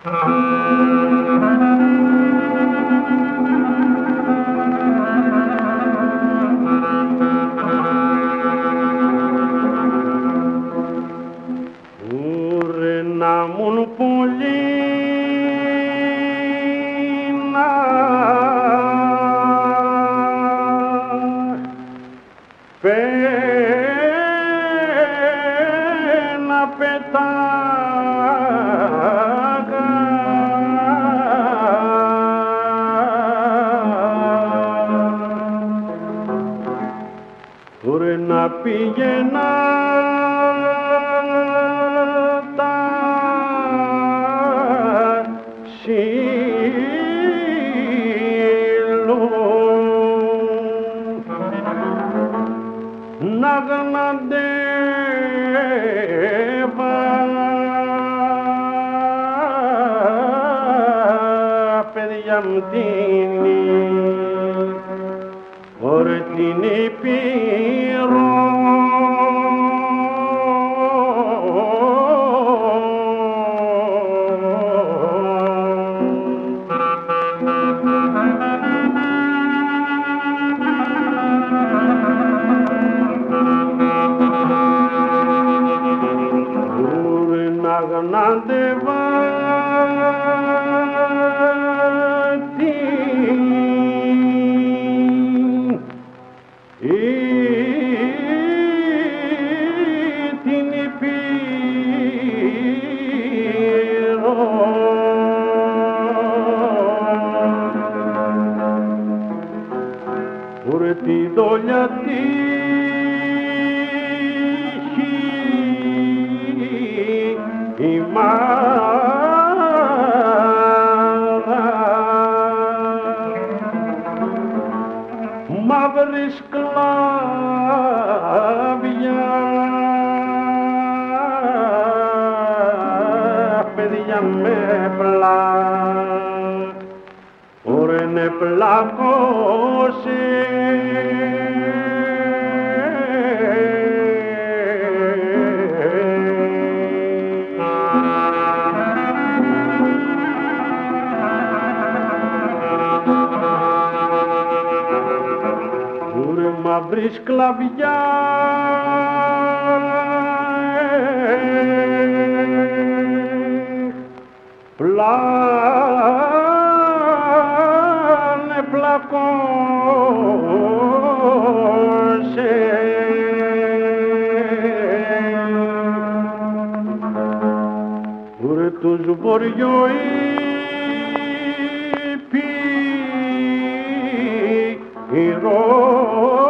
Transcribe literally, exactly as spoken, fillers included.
Ουρε να μουν πολύ να πένα πετάγα ουρε να πήγαινα τα σύλλου να γναντεύα παιδιά μου τίνη ωρε την Ήπειρο αγνάντευα την Ήπειρο ουρε τη δόλια η μάρα μαύρη σκλάβια παιδιά με πλάκ ωρε ναι πλάκωσε μαύρη σκλαβιά πλάνε πλακώσε ουρε τους βορειοϊπήρος